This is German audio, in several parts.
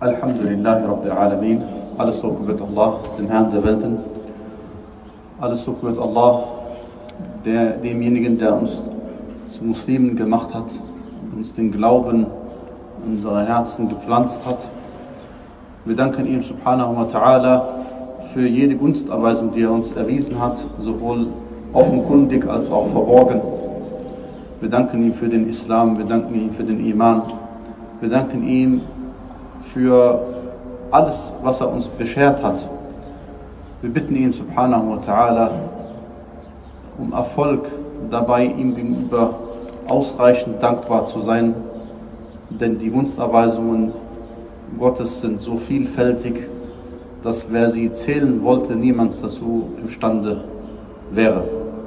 Alhamdulillahi Rabbil Alameen. Alles Lob gebührt Allah, dem Herrn der Welten. Alles Lob gebührt Allah, demjenigen, der uns zu Muslimen gemacht hat, uns den Glauben in unsere Herzen gepflanzt hat. Wir danken ihm subhanahu wa ta'ala für jede Gunsterweisung, die er uns erwiesen hat, sowohl offenkundig als auch verborgen. Wir danken ihm für den Islam, wir danken ihm für den Iman, wir danken ihm für alles, was er uns beschert hat. Wir bitten ihn subhanahu wa ta'ala um Erfolg dabei, ihm gegenüber ausreichend dankbar zu sein, denn die Gunsterweisungen Gottes sind so vielfältig, dass wer sie zählen wollte, niemand dazu imstande wäre.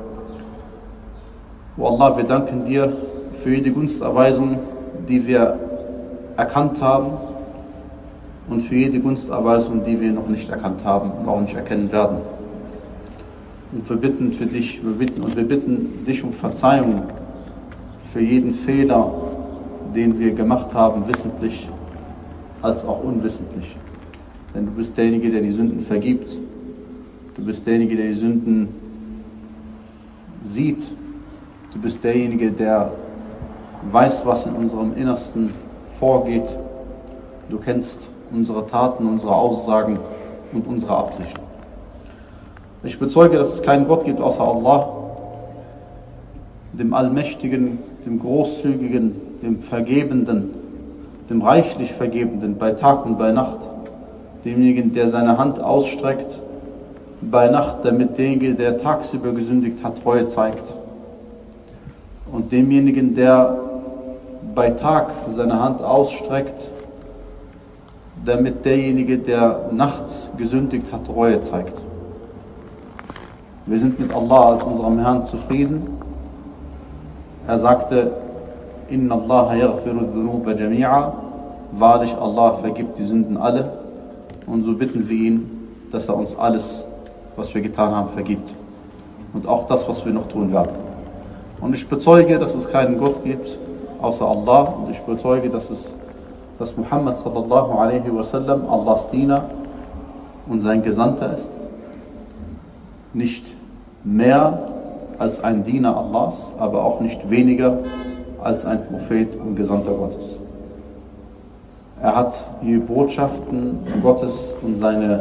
O Allah, wir danken dir für jede Gunsterweisung, die wir erkannt haben, und für jede Gunsterweisung, die wir noch nicht erkannt haben und auch nicht erkennen werden. Und wir bitten dich um Verzeihung für jeden Fehler, den wir gemacht haben, wissentlich als auch unwissentlich. Denn du bist derjenige, der die Sünden vergibt. Du bist derjenige, der die Sünden sieht. Du bist derjenige, der weiß, was in unserem Innersten vorgeht. Du kennst unsere Taten, unsere Aussagen und unsere Absichten. Ich bezeuge, dass es keinen Gott gibt außer Allah, dem Allmächtigen, dem Großzügigen, dem Vergebenden, dem reichlich Vergebenden bei Tag und bei Nacht, demjenigen, der seine Hand ausstreckt bei Nacht, damit derjenige, der tagsüber gesündigt hat, Treue zeigt, und demjenigen, der bei Tag seine Hand ausstreckt, damit derjenige, der nachts gesündigt hat, Reue zeigt. Wir sind mit Allah als unserem Herrn zufrieden. Er sagte, Inna Allah yaghfiru dhunuba jami'a. Wahrlich, Allah vergibt die Sünden alle. Und so bitten wir ihn, dass er uns alles, was wir getan haben, vergibt. Und auch das, was wir noch tun werden. Und ich bezeuge, dass es keinen Gott gibt, außer Allah. Und ich bezeuge, dass Muhammad sallallahu alaihi wasallam Allahs Diener und sein Gesandter ist. Nicht mehr als ein Diener Allahs, aber auch nicht weniger als ein Prophet und Gesandter Gottes. Er hat die Botschaften Gottes und seine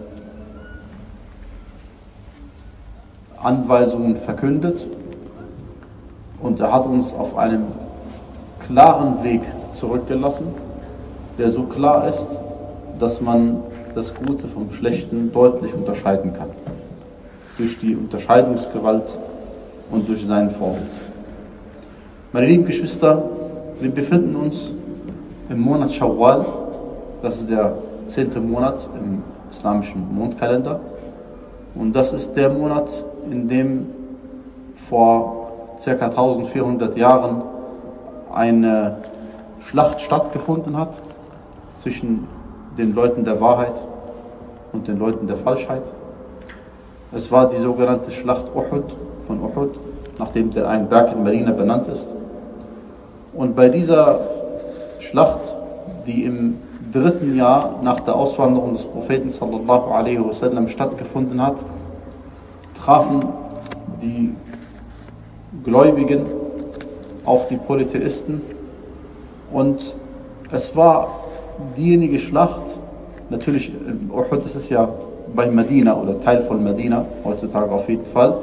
Anweisungen verkündet, und er hat uns auf einem klaren Weg zurückgelassen, der so klar ist, dass man das Gute vom Schlechten deutlich unterscheiden kann. Durch die Unterscheidungsgewalt und durch seinen Vorbild. Meine lieben Geschwister, wir befinden uns im Monat Shawwal, das ist der 10. Monat im islamischen Mondkalender, und das ist der Monat, in dem vor ca. 1400 Jahren eine Schlacht stattgefunden hat zwischen den Leuten der Wahrheit und den Leuten der Falschheit. Es war die sogenannte Schlacht von Uhud, nachdem ein Berg in Medina benannt ist. Und bei dieser Schlacht, die im 3. Jahr nach der Auswanderung des Propheten sallallahu alaihi wasallam stattgefunden hat, trafen die Gläubigen auf die Polytheisten, und es war diejenige Schlacht, natürlich Uhud, das ist ja bei Medina oder Teil von Medina, heutzutage auf jeden Fall,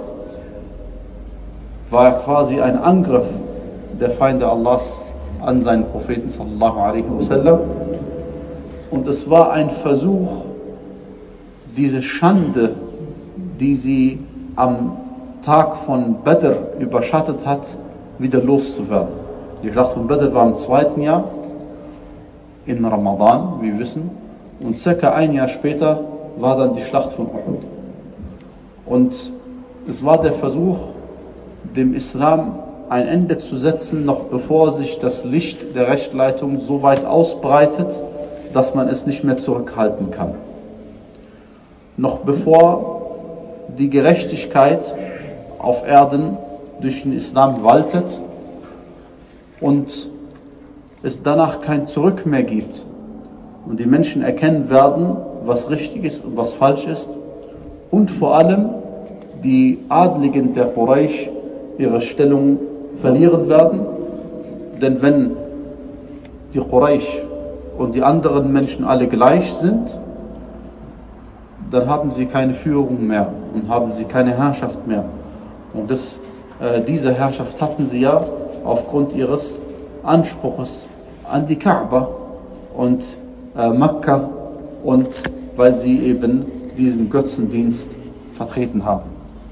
war quasi ein Angriff der Feinde Allahs an seinen Propheten sallallahu alaihi wasallam, und es war ein Versuch, diese Schande, die sie am Tag von Badr überschattet hat, wieder loszuwerden. Die Schlacht von Badr war im 2. Jahr in Ramadan, wie wir wissen, und circa ein Jahr später war dann die Schlacht von Uhud. Und es war der Versuch, dem Islam ein Ende zu setzen, noch bevor sich das Licht der Rechtleitung so weit ausbreitet, dass man es nicht mehr zurückhalten kann. Noch bevor die Gerechtigkeit auf Erden durch den Islam waltet und es danach kein Zurück mehr gibt, und die Menschen erkennen werden, was richtig ist und was falsch ist, und vor allem die Adligen der Quraysh ihre Stellung verlieren werden, denn wenn die Quraysh und die anderen Menschen alle gleich sind, dann haben sie keine Führung mehr und haben sie keine Herrschaft mehr. Und diese Herrschaft hatten sie ja aufgrund ihres Anspruches an die Kaaba und Mekka und weil sie eben diesen Götzendienst vertreten haben.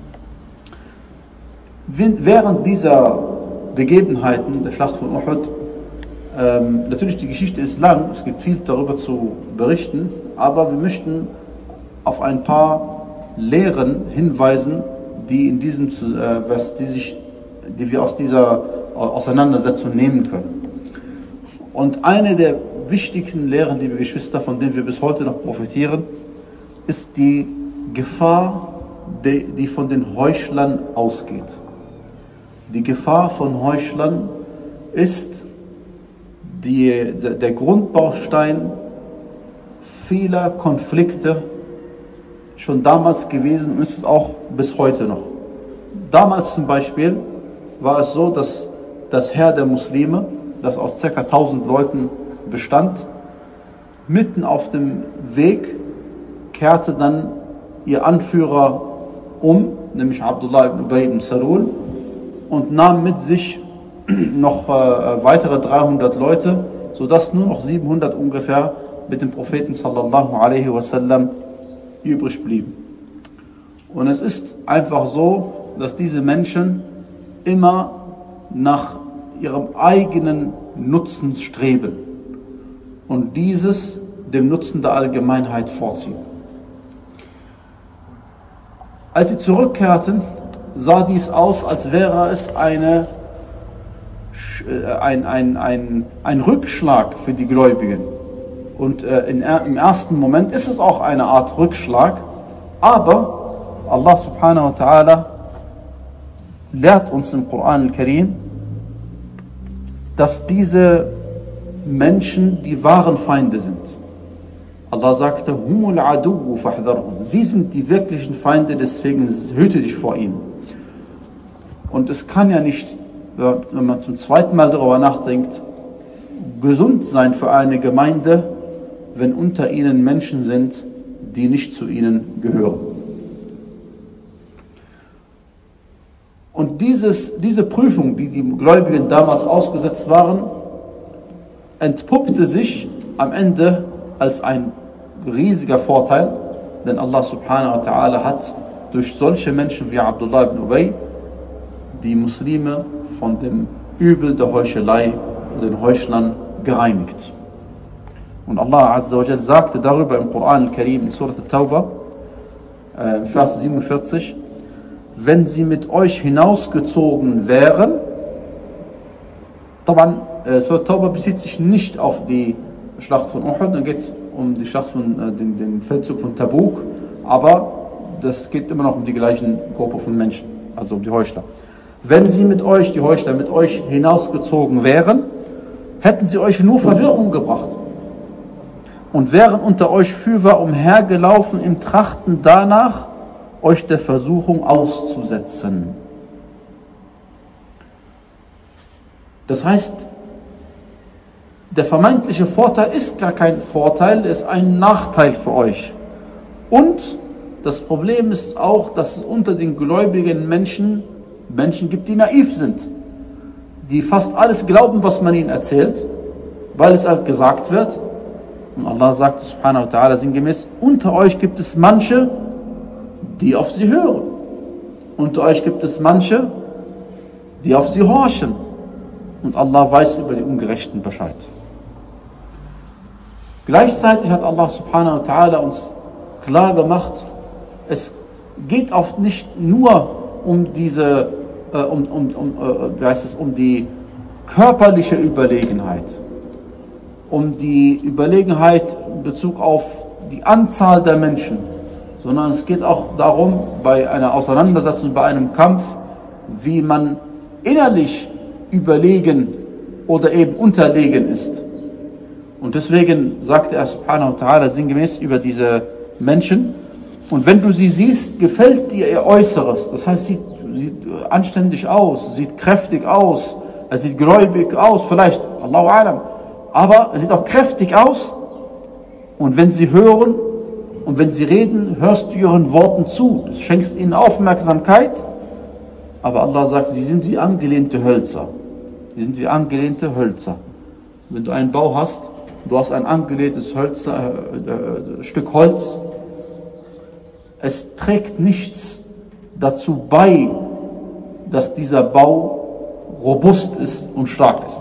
Während dieser Begebenheiten, der Schlacht von Uhud, natürlich die Geschichte ist lang, es gibt viel darüber zu berichten, aber wir möchten auf ein paar Lehren hinweisen, die wir aus dieser Auseinandersetzung nehmen können. Und eine der wichtigsten Lehren, liebe Geschwister, von denen wir bis heute noch profitieren, ist die Gefahr, die von den Heuchlern ausgeht. Die Gefahr von Heuchlern ist der Grundbaustein vieler Konflikte schon damals gewesen und ist es auch bis heute noch. Damals zum Beispiel war es so, dass das Heer der Muslime, das aus ca. 1000 Leuten bestand, mitten auf dem Weg kehrte dann ihr Anführer um, nämlich Abdullah ibn Ubay ibn Salul, und nahm mit sich noch weitere 300 Leute, sodass nur noch 700 ungefähr mit dem Propheten sallallahu alaihi wasallam übrig blieben. Und es ist einfach so, dass diese Menschen immer nach ihrem eigenen Nutzen streben und dieses dem Nutzen der Allgemeinheit vorziehen. Als sie zurückkehrten, sah dies aus, als wäre es ein Rückschlag für die Gläubigen. Und im ersten Moment ist es auch eine Art Rückschlag, aber Allah subhanahu wa ta'ala lehrt uns im Koran al-Karim, dass diese Menschen die wahren Feinde sind. Allah sagte, Humul aduwu fahdharhum. Sie sind die wirklichen Feinde, deswegen hüte dich vor ihnen. Und es kann ja nicht, wenn man zum zweiten Mal darüber nachdenkt, gesund sein für eine Gemeinde, wenn unter ihnen Menschen sind, die nicht zu ihnen gehören. Und diese Prüfung, die die Gläubigen damals ausgesetzt waren, entpuppte sich am Ende als ein riesiger Vorteil, denn Allah subhanahu wa ta'ala hat durch solche Menschen wie Abdullah ibn Ubay die Muslime von dem Übel der Heuchelei und den Heuchlern gereinigt. Und Allah azza wa jal sagte darüber im Koran al-Karim in Surat al-Tawbah, Vers 47, wenn sie mit euch hinausgezogen wären, Surat al-Tawbah bezieht sich nicht auf die Schlacht von Uhud, dann geht es um die Schlacht von den Feldzug von Tabuk, aber das geht immer noch um die gleichen Gruppe von Menschen, also um die Heuchler. Wenn sie mit euch, die Heuchler, mit euch hinausgezogen wären, hätten sie euch nur Verwirrung gebracht und wären unter euch fürwahr umhergelaufen im Trachten danach, euch der Versuchung auszusetzen. Das heißt, der vermeintliche Vorteil ist gar kein Vorteil, ist ein Nachteil für euch. Und das Problem ist auch, dass es unter den gläubigen Menschen gibt, die naiv sind, die fast alles glauben, was man ihnen erzählt, weil es halt gesagt wird. Und Allah sagt subhanahu wa ta'ala sinngemäß, unter euch gibt es manche, die auf sie hören. Unter euch gibt es manche, die auf sie horchen. Und Allah weiß über die Ungerechten Bescheid. Gleichzeitig hat Allah subhanahu wa ta'ala uns klar gemacht, es geht oft nicht nur um diese, um die körperliche Überlegenheit, um die Überlegenheit in Bezug auf die Anzahl der Menschen, sondern es geht auch darum, bei einer Auseinandersetzung, bei einem Kampf, wie man innerlich überlegen oder eben unterlegen ist. Und deswegen sagte er subhanahu wa ta'ala sinngemäß über diese Menschen, und wenn du sie siehst, gefällt dir ihr Äußeres. Das heißt, sieht anständig aus, sieht kräftig aus, er sieht gläubig aus, vielleicht, Allahu Alam. Aber er sieht auch kräftig aus. Und wenn sie hören und wenn sie reden, hörst du ihren Worten zu. Du schenkst ihnen Aufmerksamkeit. Aber Allah sagt, sie sind wie angelehnte Hölzer. Sie sind wie angelehnte Hölzer. Wenn du einen Bau hast, du hast ein angelehntes Stück Holz, es trägt nichts dazu bei, dass dieser Bau robust ist und stark ist.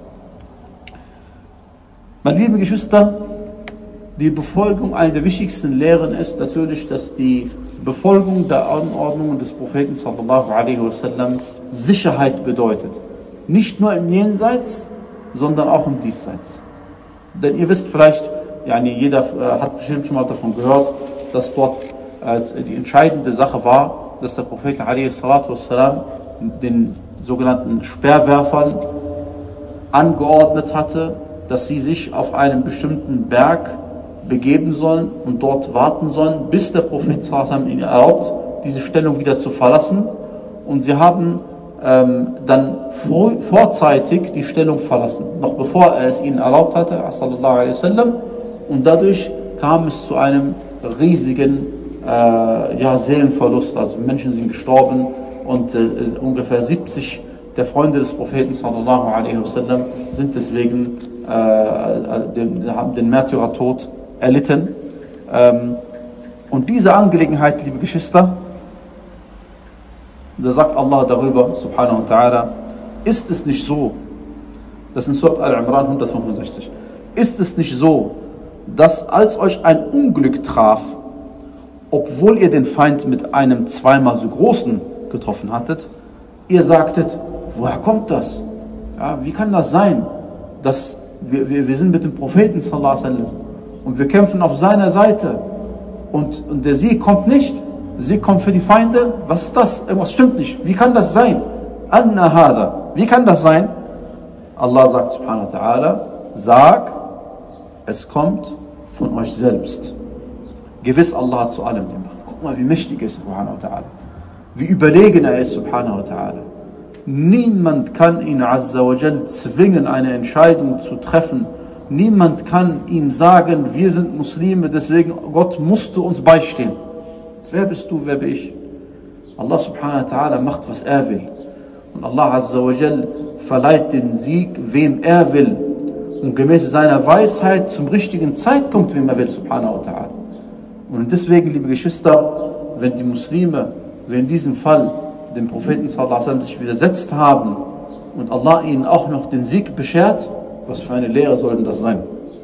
Meine lieben Geschwister, die Befolgung, eine der wichtigsten Lehren ist natürlich, dass die Befolgung der Anordnungen des Propheten sallallahu alaihi wasallam Sicherheit bedeutet. Nicht nur im Jenseits, sondern auch im Diesseits. Denn ihr wisst vielleicht, jeder hat bestimmt schon mal davon gehört, dass dort die entscheidende Sache war, dass der Prophet alaihi salatu wassalam den sogenannten Speerwerfern angeordnet hatte, dass sie sich auf einen bestimmten Berg begeben sollen und dort warten sollen, bis der Prophet sallallahu alaihi wasallam ihnen erlaubt, diese Stellung wieder zu verlassen. Und sie haben dann vorzeitig die Stellung verlassen, noch bevor er es ihnen erlaubt hatte, sallallahu alaihi wasallam. Und dadurch kam es zu einem riesigen Seelenverlust. Also Menschen sind gestorben und ungefähr 70 der Freunde des Propheten sallallahu alaihi wasallam sind deswegen haben den Märtyrertod erlitten. Und diese Angelegenheit, liebe Geschwister, da sagt Allah darüber, subhanahu wa ta'ala, ist es nicht so, das ist in Surat Al-Imran 165, ist es nicht so, dass als euch ein Unglück traf, obwohl ihr den Feind mit einem zweimal so großen getroffen hattet, ihr sagtet, woher kommt das? Ja, wie kann das sein, dass wir sind mit dem Propheten sallallahu alaihi wasallam und wir kämpfen auf seiner Seite und der Sieg kommt nicht, der Sieg kommt für die Feinde, was ist das? Irgendwas stimmt nicht, wie kann das sein? Anna hada, wie kann das sein? Allah sagt subhanahu wa ta'ala, sag, es kommt von euch selbst. Gewiss, Allah hat zu allem die Macht. Guck mal, wie mächtig er ist, subhanahu wa ta'ala. Wie überlegen er ist, subhanahu wa ta'ala. Niemand kann ihn azza wa jal zwingen, eine Entscheidung zu treffen. Niemand kann ihm sagen, wir sind Muslime, deswegen Gott musst du uns beistehen. Wer bist du, wer bin ich? Allah subhanahu wa ta'ala macht, was er will. Und Allah azza wa jal verleiht den Sieg, wem er will. Und gemäß seiner Weisheit zum richtigen Zeitpunkt, wem er will, subhanahu wa ta'ala. Und deswegen, liebe Geschwister, wenn die Muslime, wie in diesem Fall, dem Propheten sallallahu alaihi wasallam sich widersetzt haben und Allah ihnen auch noch den Sieg beschert, was für eine Lehre soll denn das sein?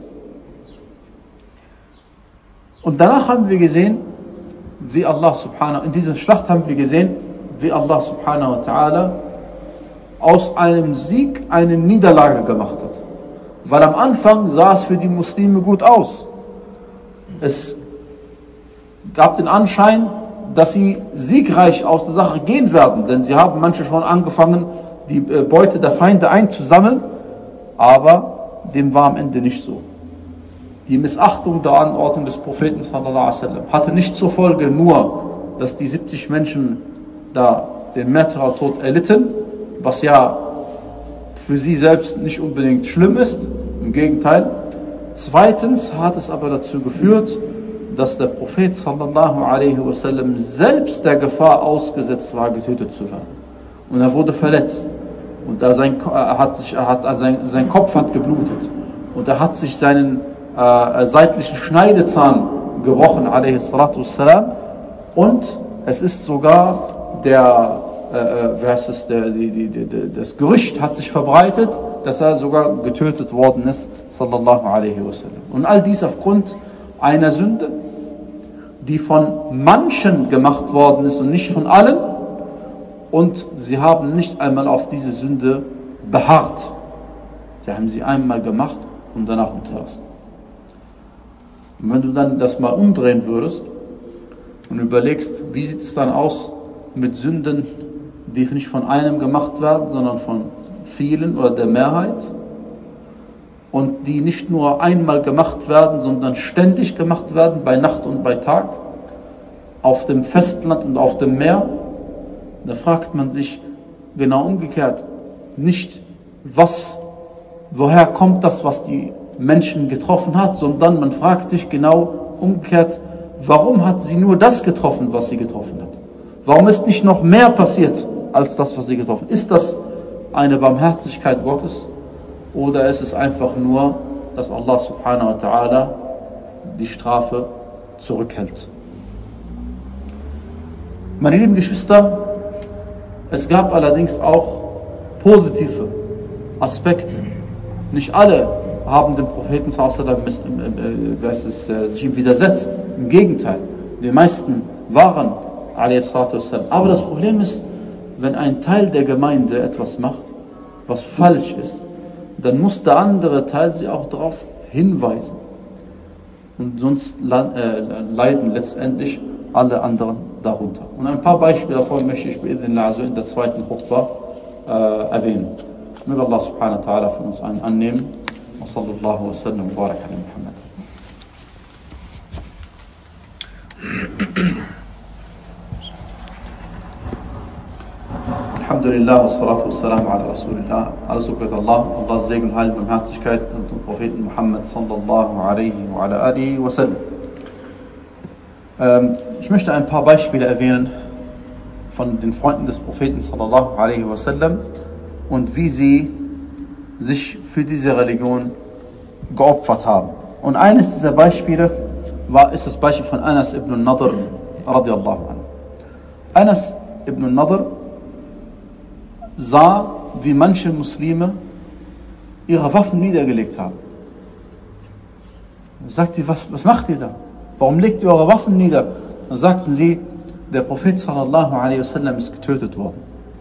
Und danach haben wir gesehen, wie Allah subhanahu, in dieser Schlacht haben wir gesehen, wie Allah subhanahu wa ta'ala aus einem Sieg eine Niederlage gemacht hat. Weil am Anfang sah es für die Muslime gut aus. Es gab den Anschein, dass sie siegreich aus der Sache gehen werden, denn sie haben manche schon angefangen, die Beute der Feinde einzusammeln, aber dem war am Ende nicht so. Die Missachtung der Anordnung des Propheten sallallahu alaihi wasallam hatte nicht zur Folge nur, dass die 70 Menschen da den Märtyrertod erlitten, was ja für sie selbst nicht unbedingt schlimm ist, im Gegenteil. Zweitens hat es aber dazu geführt, dass der Prophet sallallahu alaihi wasallam selbst der Gefahr ausgesetzt war, getötet zu werden. Und er wurde verletzt. Und sein Kopf hat geblutet. Und er hat sich seinen seitlichen Schneidezahn gebrochen, alaihi salatu wassalam. Und es ist sogar das Gerücht hat sich verbreitet, dass er sogar getötet worden ist, sallallahu alaihi wasallam. Und all dies aufgrund einer Sünde, die von manchen gemacht worden ist und nicht von allen. Und sie haben nicht einmal auf diese Sünde beharrt. Sie haben sie einmal gemacht und danach unterlassen. Und wenn du dann das mal umdrehen würdest und überlegst, wie sieht es dann aus mit Sünden, die nicht von einem gemacht werden, sondern von vielen oder der Mehrheit, und die nicht nur einmal gemacht werden, sondern ständig gemacht werden, bei Nacht und bei Tag, auf dem Festland und auf dem Meer, da fragt man sich genau umgekehrt, nicht woher kommt das, was die Menschen getroffen hat, sondern man fragt sich genau umgekehrt, warum hat sie nur das getroffen, was sie getroffen hat? Warum ist nicht noch mehr passiert als das, was sie getroffen hat? Ist das eine Barmherzigkeit Gottes oder ist es einfach nur, dass Allah subhanahu wa ta'ala die Strafe zurückhält? Meine lieben Geschwister, es gab allerdings auch positive Aspekte. Nicht alle haben dem Propheten sich ihm widersetzt. Im Gegenteil, die meisten waren aber das Problem ist, wenn ein Teil der Gemeinde etwas macht, was falsch ist, dann muss der andere Teil sie auch darauf hinweisen. Und sonst leiden letztendlich alle anderen darunter. Und ein paar Beispiele davon möchte ich in der zweiten Khutbah erwähnen. Möge Allah subhanahu wa ta'ala von uns annehmen. Wa sallallahu wa sallam wa barak ala Muhammad. Alhamdulillah, wassalatu wassalamu ala Rasulillah. Alles Lob Allah, Allahs Segen, Heil und Barmherzigkeit und dem Propheten Muhammad sallallahu alaihi wa ala alihi wa sallam. Ich möchte ein paar Beispiele erwähnen von den Freunden des Propheten sallallahu alaihi wa sallam und wie sie sich für diese Religion geopfert haben. Und eines dieser Beispiele ist das Beispiel von Anas ibn Nadr radiallahu anhu. Anas ibn Nadr sah, wie manche Muslime ihre Waffen niedergelegt haben. Er sagte, was macht ihr da? Warum legt ihr eure Waffen nieder? Dann sagten sie, der Prophet sallallahu alaihi wasallam ist getötet worden.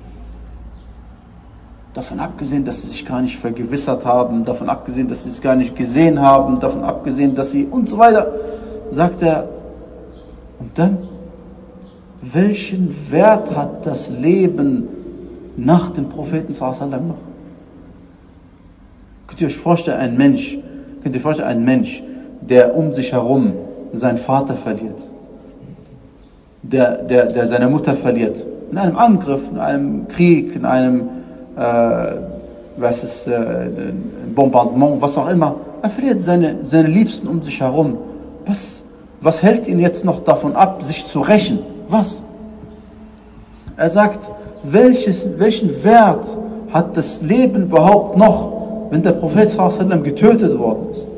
Davon abgesehen, dass sie sich gar nicht vergewissert haben, davon abgesehen, dass sie es gar nicht gesehen haben, davon abgesehen, dass sie und so weiter, sagt er, und dann, welchen Wert hat das Leben nach dem Propheten sallallahu alaihi wasallam noch? Könnt ihr euch vorstellen, ein Mensch, der um sich herum seinen Vater verliert, der seine Mutter verliert, in einem Angriff, in einem Krieg, in einem Bombardement, was auch immer, er verliert seine Liebsten um sich herum. Was hält ihn jetzt noch davon ab, sich zu rächen? Was? Er sagt, welchen Wert hat das Leben überhaupt noch, wenn der Prophet sallallahu alaihi wasallam getötet worden ist?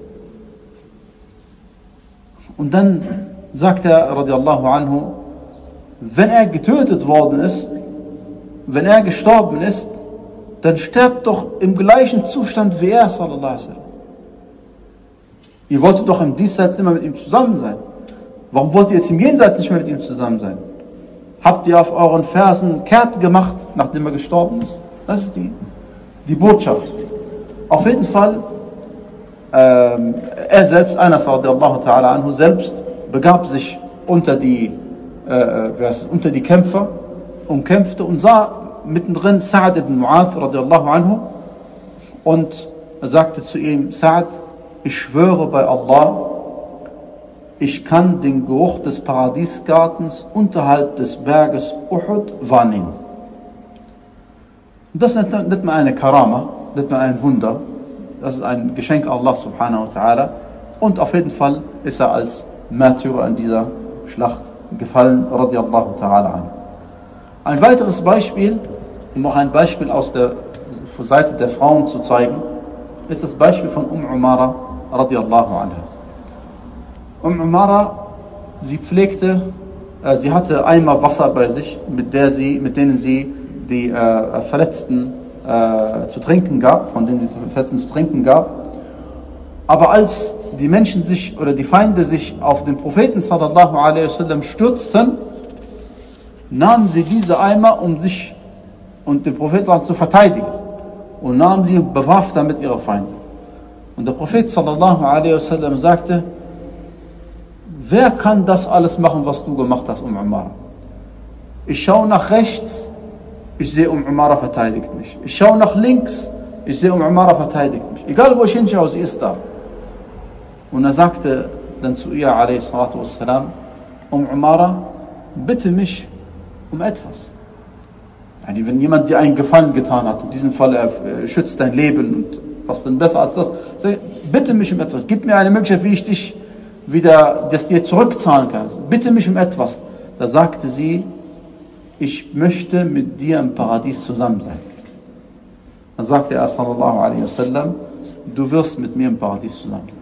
Und dann sagt er, radiallahu anhu, wenn er getötet worden ist, wenn er gestorben ist, dann sterbt doch im gleichen Zustand wie er, sallallahu alaihi wasallam. Ihr wolltet doch im Diesseits immer mit ihm zusammen sein. Warum wollt ihr jetzt im Jenseits nicht mehr mit ihm zusammen sein? Habt ihr auf euren Fersen kehrt gemacht, nachdem er gestorben ist? Das ist die Botschaft. Auf jeden Fall, er selbst, Anas radiallahu ta'ala anhu, selbst begab sich unter die Kämpfer und kämpfte und sah mittendrin Sa'ad ibn Mu'adh radiallahu anhu und er sagte zu ihm, Sa'ad, ich schwöre bei Allah, ich kann den Geruch des Paradiesgartens unterhalb des Berges Uhud wahrnehmen. Das nennt man eine Karama, nennt man ein Wunder. Das ist ein Geschenk Allah subhanahu wa ta'ala. Und auf jeden Fall ist er als Märtyrer in dieser Schlacht gefallen, radiallahu ta'ala an. Ein weiteres Beispiel, um auch ein Beispiel aus der Seite der Frauen zu zeigen, ist das Beispiel von Umara radiallahu anha. Umara, sie hatte Eimer Wasser bei sich, mit denen sie die Verletzten zu trinken gab, von denen sie die Verletzten zu trinken gab. Aber als die Menschen die Feinde sich auf den Propheten sallallahu alaihi wasallam stürzten, nahmen sie diese Eimer, um sich und den Propheten zu verteidigen, und nahmen sie und bewarf damit ihre Feinde. Und der Prophet sallallahu alaihi wasallam sagte, wer kann das alles machen, was du gemacht hast, Umara? Ich schaue nach rechts, ich sehe, Umara verteidigt mich. Ich schaue nach links, ich sehe, Umara verteidigt mich. Egal wo ich hinschaue, sie ist da. Und er sagte dann zu ihr, a.s.w., Umara, bitte mich um etwas. Yani wenn jemand dir einen Gefallen getan hat, in diesem Fall er schützt dein Leben und was denn besser als das, bitte mich um etwas, gib mir eine Möglichkeit, wie ich dich wieder, das dir zurückzahlen kann. Bitte mich um etwas. Da sagte sie, ich möchte mit dir im Paradies zusammen sein. Dann sagte er, sallallahu alaihi wasallam, du wirst mit mir im Paradies zusammen sein.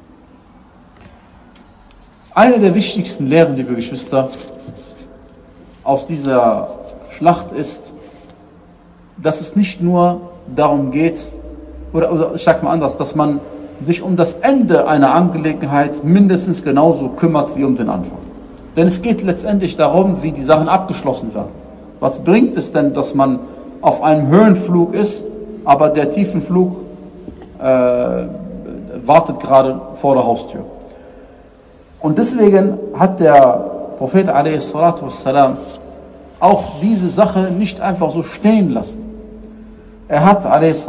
Eine der wichtigsten Lehren, liebe Geschwister, aus dieser Schlacht ist, dass es nicht nur darum geht, oder ich sage mal anders, dass man sich um das Ende einer Angelegenheit mindestens genauso kümmert wie um den Anfang. Denn es geht letztendlich darum, wie die Sachen abgeschlossen werden. Was bringt es denn, dass man auf einem Höhenflug ist, aber der Tiefenflug wartet gerade vor der Haustür? Und deswegen hat der Prophet a.s. auch diese Sache nicht einfach so stehen lassen. Er hat a.s.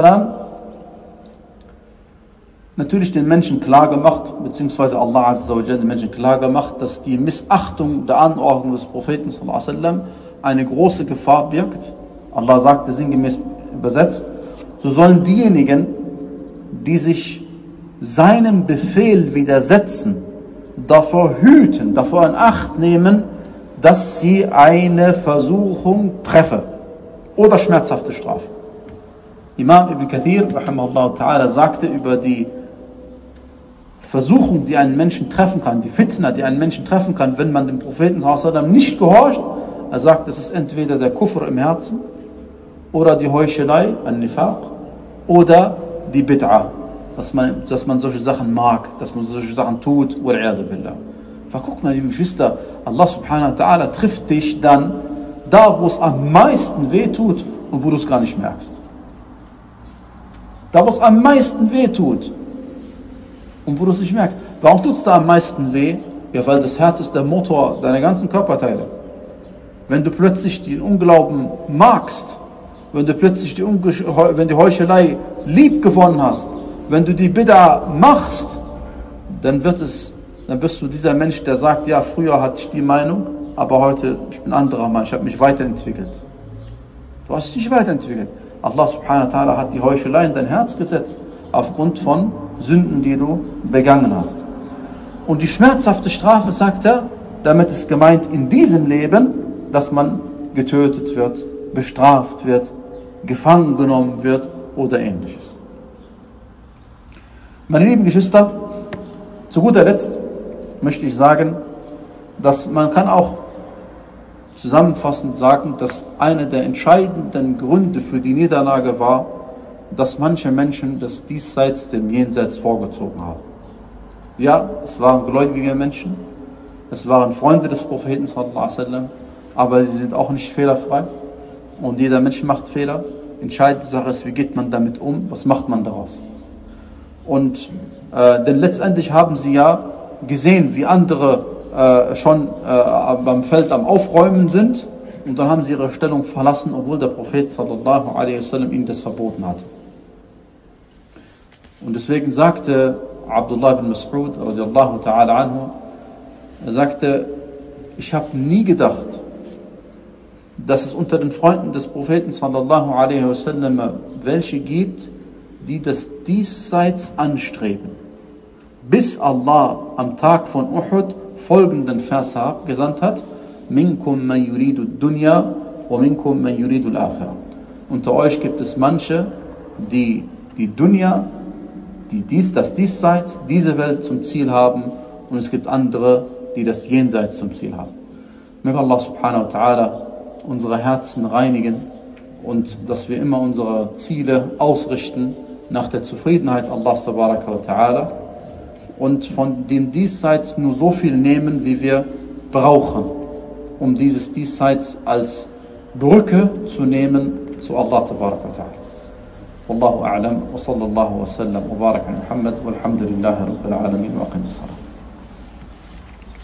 natürlich den Menschen klar gemacht, beziehungsweise Allah Azza wa Jalla den Menschen klar gemacht, dass die Missachtung der Anordnung des Propheten sallallahu alaihi wasallam eine große Gefahr birgt. Allah sagte sinngemäß übersetzt, so sollen diejenigen, die sich seinem Befehl widersetzen, davor hüten, davor in Acht nehmen, dass sie eine Versuchung treffe oder schmerzhafte Strafe. Imam Ibn Kathir, rahimahullah ta'ala, sagte über die Versuchung, die einen Menschen treffen kann, die Fitna, die einen Menschen treffen kann, wenn man dem Propheten nicht gehorcht. Er sagt, es ist entweder der Kufr im Herzen oder die Heuchelei, An-Nifaq, oder die Bid'ah, dass man solche Sachen mag, dass man solche Sachen tut. Aber guck mal, liebe Geschwister, Allah subhanahu wa ta'ala trifft dich dann da, wo es am meisten weh tut und wo du es gar nicht merkst. Da, wo es am meisten weh tut und wo du es nicht merkst. Warum tut es da am meisten weh? Ja, weil das Herz ist der Motor deiner ganzen Körperteile. Wenn du plötzlich den Unglauben magst, wenn du plötzlich die Heuchelei lieb gewonnen hast, wenn du die Bid'a machst, dann bist du dieser Mensch, der sagt, ja, früher hatte ich die Meinung, aber heute, ich bin ein anderer Mann, ich habe mich weiterentwickelt. Du hast dich nicht weiterentwickelt. Allah subhanahu wa ta'ala hat die Heuchelei in dein Herz gesetzt, aufgrund von Sünden, die du begangen hast. Und die schmerzhafte Strafe, sagt er, damit ist gemeint in diesem Leben, dass man getötet wird, bestraft wird, gefangen genommen wird oder ähnliches. Meine lieben Geschwister, zu guter Letzt möchte ich sagen, dass man kann auch zusammenfassend sagen, dass einer der entscheidenden Gründe für die Niederlage war, dass manche Menschen das Diesseits dem Jenseits vorgezogen haben. Ja, es waren gläubige Menschen, es waren Freunde des Propheten sallallahu alaihi wasallam, aber sie sind auch nicht fehlerfrei und jeder Mensch macht Fehler. Entscheidende Sache ist, wie geht man damit um, was macht man daraus? Und denn letztendlich haben sie ja gesehen, wie andere schon beim Feld am Aufräumen sind, und dann haben sie ihre Stellung verlassen, obwohl der Prophet sallallahu alaihi wasallam ihnen das verboten hatte. Und deswegen sagte Abdullah bin Mas'ud radiallahu ta'ala anhu, er sagte, ich habe nie gedacht, dass es unter den Freunden des Propheten sallallahu alaihi wasallam welche gibt, die das Diesseits anstreben, bis Allah am Tag von Uhud folgenden Vers abgesandt hat: Minkum man yuridu dunya wa minkum man yuridu al-akhirah. Unter euch gibt es manche, die die Dunya, das Diesseits, diese Welt zum Ziel haben, und es gibt andere, die das Jenseits zum Ziel haben. Möge Allah subhanahu wa ta'ala unsere Herzen reinigen und dass wir immer unsere Ziele ausrichten nach der Zufriedenheit Allahs tabaraka wa ta'ala und von dem Diesseits nur so viel nehmen, wie wir brauchen, um dieses Diesseits als Brücke zu nehmen zu Allah tabaraka wa ta'ala. Wallahu a'lam wa sallallahu wa sallam wa barak ala Muhammad walhamdulillahi rabbil alamin wa aqim as-salam.